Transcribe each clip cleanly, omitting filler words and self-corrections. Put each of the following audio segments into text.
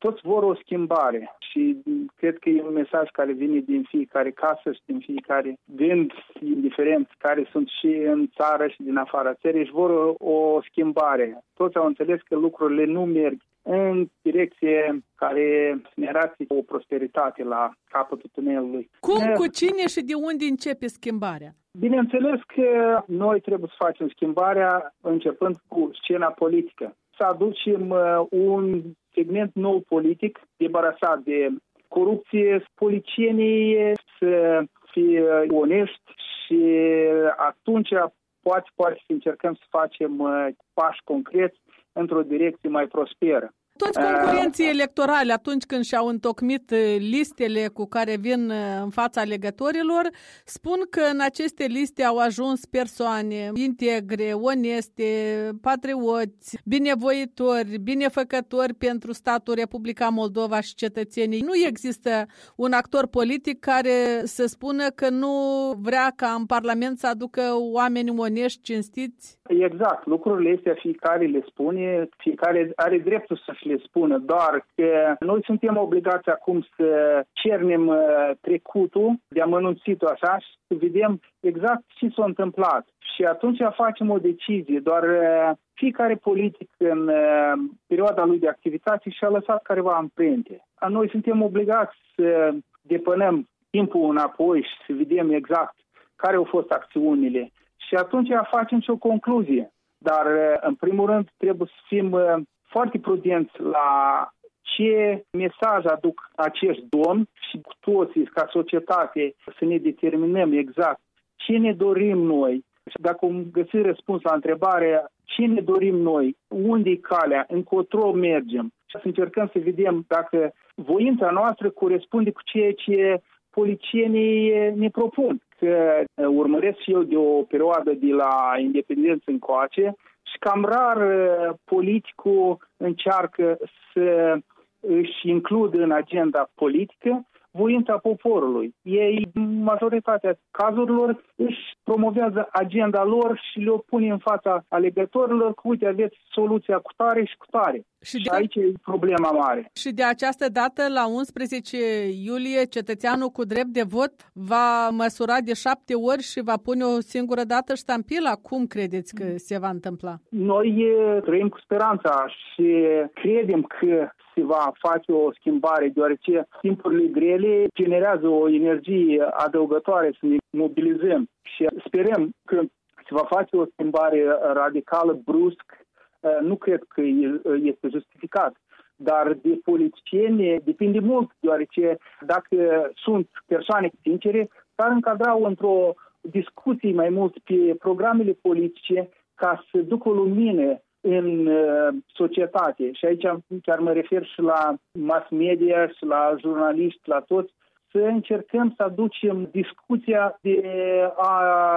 Toți vor o schimbare și cred că e un mesaj care vine din fiecare casă și din fiecare gând, indiferent care sunt și în țară și din afara țării, și vor o schimbare. Toți au înțeles că lucrurile nu merg în direcție care ne arată o prosperitate la capătul tunelului. Cum, cu cine și de unde începe schimbarea? Bineînțeles că noi trebuie să facem schimbarea începând cu scena politică. Să aducem un segment nou politic, debarasat de corupție, politicienii să fie onești și atunci poate să încercăm să facem pași concreți într-o direcție mai prosperă. Toți concurenții electorali, atunci când și-au întocmit listele cu care vin în fața alegătorilor, spun că în aceste liste au ajuns persoane integre, oneste, patrioți, binevoitori, binefăcători pentru statul Republica Moldova și cetățenii. Nu există un actor politic care să spună că nu vrea ca în Parlament să aducă oameni onești, cinstiți? Exact. Lucrurile astea fiecare le spune, fiecare are dreptul să le spună, doar că noi suntem obligați acum să cernem trecutul, de amănunțitul așa, și să vedem exact ce s-a întâmplat. Și atunci facem o decizie, doar fiecare politic în perioada lui de activitate și-a lăsat careva amprente. Noi suntem obligați să depănăm timpul înapoi și să vedem exact care au fost acțiunile. Și atunci facem și o concluzie. Dar, în primul rând, trebuie să fim foarte prudenți la ce mesaj aduc acești domni și cu toții, ca societate, să ne determinăm exact ce ne dorim noi. Și dacă am găsit răspuns la întrebare ce ne dorim noi, unde e calea, încotro mergem, și să încercăm să vedem dacă voința noastră corespunde cu ceea ce politicienii ne propun. Că urmăresc și eu de o perioadă de la independență încoace și cam rar politicul încearcă să își includă în agenda politică voința poporului. Ei, majoritatea cazurilor, își promovează agenda lor și le pune în fața alegătorilor că, uite, aveți soluția cu tare și cu tare. Și aici e problema mare. Și de această dată, la 11 iulie, cetățeanul cu drept de vot va măsura de 7 ori și va pune o singură dată ștampila. Cum credeți că se va întâmpla? Noi trăim cu speranța și credem că se va face o schimbare, deoarece timpurile grele generează o energie adăugătoare să ne mobilizăm și sperăm că se va face o schimbare radicală, brusc. Nu cred că este justificat, dar de politicieni depinde mult, deoarece dacă sunt persoane sincere, s-ar încadra într-o discuție mai mult pe programele politice ca să ducă o lumină în societate. Și aici chiar mă refer și la mass media și la jurnaliști, la toți, să încercăm să aducem discuția de a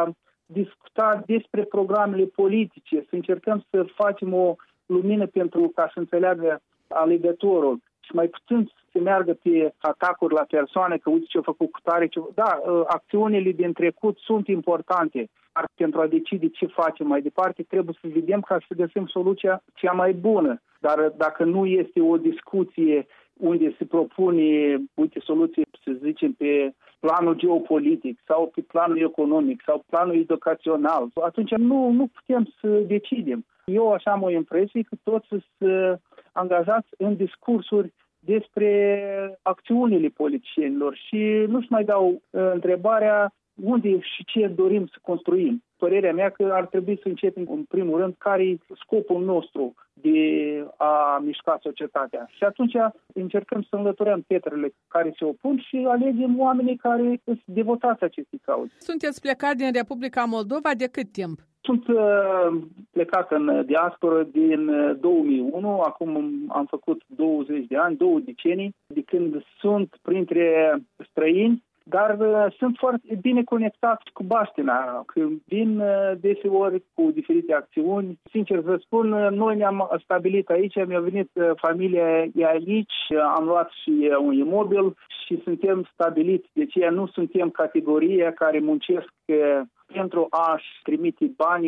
discuta despre programele politice, să încercăm să facem o lumină pentru ca să înțeleagă alegătorul și mai puțin să se meargă pe atacuri la persoane, că uite ce-a făcut cu tare. Da, acțiunile din trecut sunt importante, dar pentru a decide ce facem mai departe, trebuie să vedem ca să găsim soluția cea mai bună. Dar dacă nu este o discuție unde se propune, uite, soluții, să zicem, pe planul geopolitic sau pe planul economic sau planul educațional, atunci nu putem să decidem. Eu așa am o impresie că toți sunt angajați în discursuri despre acțiunile politicienilor și nu-și mai dau întrebarea unde și ce dorim să construim. Părerea mea că ar trebui să începem în primul rând care e scopul nostru de a mișca societatea. Și atunci încercăm să înlăturăm pietrele care se opun și alegem oamenii care sunt devotați acestei cauze. Sunteți plecat din Republica Moldova de cât timp? Sunt plecat în diasporă din 2001, acum am făcut 20 de ani, 2 decenii, de când sunt printre străini, dar sunt foarte bine conectați cu baștina, când vin deseori cu diferite acțiuni. Sincer vă spun, noi ne-am stabilit aici, mi-a venit familia aici, am luat și un imobil și suntem stabiliți. Deci nu suntem categoria care muncesc pentru a-și trimite banii și a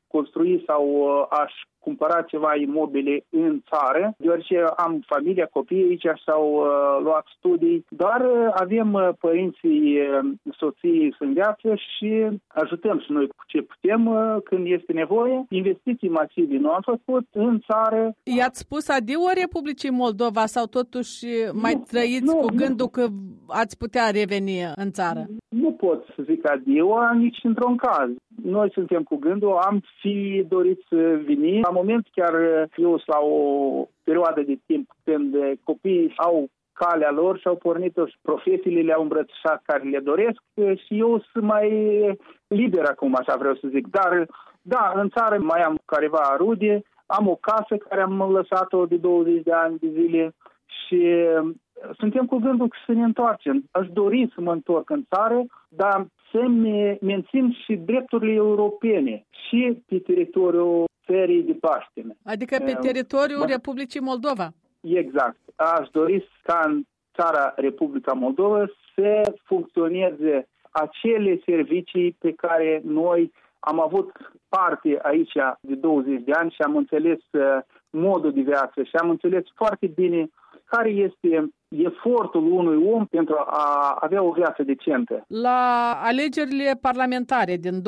construi sau aș cumpăra ceva imobile în țară, deoarece am familia, copii aici, s-au luat studii, dar avem părinții, soții în viață și ajutăm și noi cu ce putem când este nevoie. Investiții masive nu am făcut în țară. I-ați spus adio Republicii Moldova sau totuși mai trăiți cu gândul că ați putea reveni în țară? Nu pot să zic adio nici într-un caz. Noi suntem cu gândul, am fi dorit să veni. La moment chiar eu sunt la o perioadă de timp când copiii au calea lor și au pornit-o și profesiile le-au îmbrățișat care le doresc și eu sunt mai liber acum, așa vreau să zic. Dar, da, în țară mai am careva rude, am o casă care am lăsat-o de 20 de ani de zile și suntem cu gândul să ne întoarcem. Aș dori să mă întorc în țară, dar să mențin și drepturile europene și pe teritoriul țării de Paștine. Adică pe teritoriul Republicii Moldova. Exact. Aș dori ca în țara Republica Moldova să funcționeze acele servicii pe care noi am avut parte aici de 20 de ani și am înțeles modul de viață și am înțeles foarte bine care este efortul unui om pentru a avea o viață decentă. La alegerile parlamentare din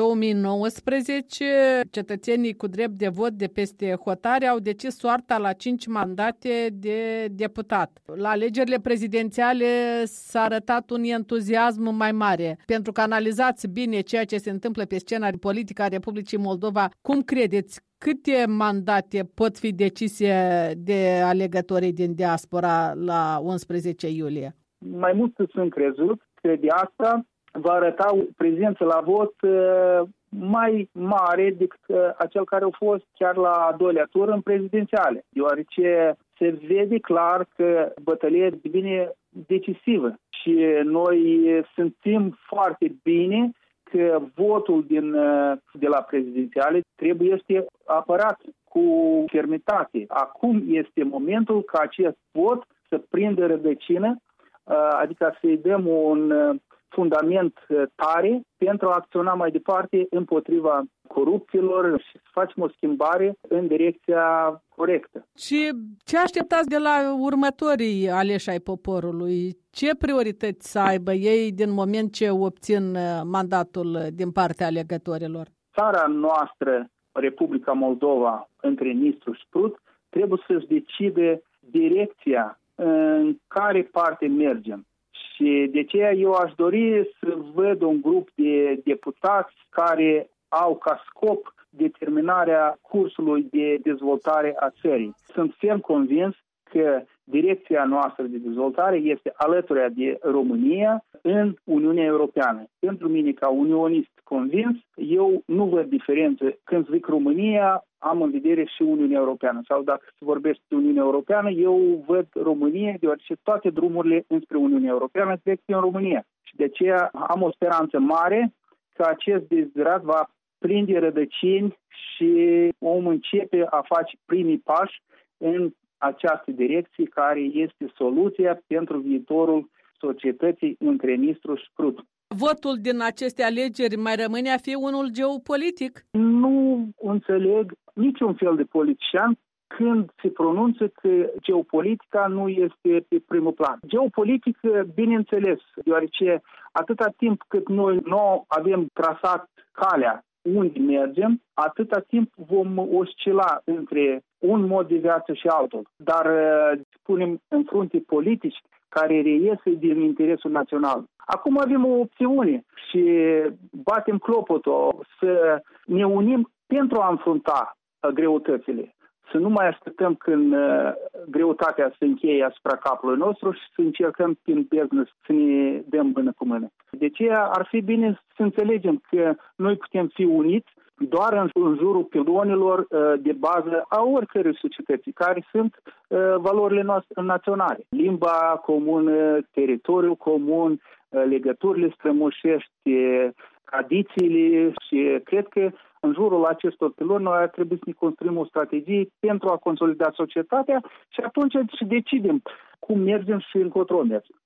2019, cetățenii cu drept de vot de peste hotare au decis soarta la 5 mandate de deputat. La alegerile prezidențiale s-a arătat un entuziasm mai mare. Pentru că analizați bine ceea ce se întâmplă pe scena politică a Republicii Moldova, cum credeți? Câte mandate pot fi decise de alegătorii din diaspora la 11 iulie? Mai mult sunt crezut că de asta va arăta o prezență la vot mai mare decât acel care a fost chiar la a doilea tur în prezidențiale, deoarece se vede clar că bătălia devine decisivă și noi simțim foarte bine că votul de la prezidențiale trebuie să apărat cu fermitate. Acum este momentul ca acest vot să prindă rădăcină, adică să-i dăm un fundament tare pentru a acționa mai departe împotriva corupților și să facem o schimbare în direcția corectă. Și ce așteptați de la următorii aleși ai poporului? Ce priorități să aibă ei din moment ce obțin mandatul din partea alegătorilor? Țara noastră, Republica Moldova, între Nistru și Prut, trebuie să-și decide direcția în care parte mergem. Și de aceea eu aș dori să văd un grup de deputați care au ca scop determinarea cursului de dezvoltare a țării. Sunt ferm convins că direcția noastră de dezvoltare este alături de România în Uniunea Europeană. Pentru mine, ca unionist convins, eu nu văd diferență. Când zic România, am în vedere și Uniunea Europeană. Sau dacă se vorbește de Uniunea Europeană, eu văd România, deoarece toate drumurile înspre Uniunea Europeană trec în România. Și de aceea am o speranță mare că acest deziderat va prinde rădăcini și om începe a face primii pași în această direcție care este soluția pentru viitorul societății între Nistru și Prut. Votul din aceste alegeri mai rămâne a fi unul geopolitic? Nu înțeleg niciun fel de politician când se pronunță că geopolitica nu este pe primul plan. Geopolitică, bineînțeles, deoarece atâta timp cât noi nu avem trasat calea unde mergem, atâta timp vom oscila între un mod de viață și altul. Dar spunem în frunte politici care reiese din interesul național. Acum avem o opțiune și batem clopotul să ne unim pentru a înfrunta greutățile. Să nu mai așteptăm când greutatea se încheie asupra capului nostru și să încercăm prin business să ne dăm mână cu mână. De aceea ar fi bine să înțelegem că noi putem fi uniți doar în jurul pilonilor de bază a oricărei societăți, care sunt valorile noastre naționale. Limba comună, teritoriul comun, legăturile strămoșești, tradițiile și cred că în jurul acestor piloni noi ar trebui să ne construim o strategie pentru a consolida societatea și atunci decidem cum mergem și încotro mergem.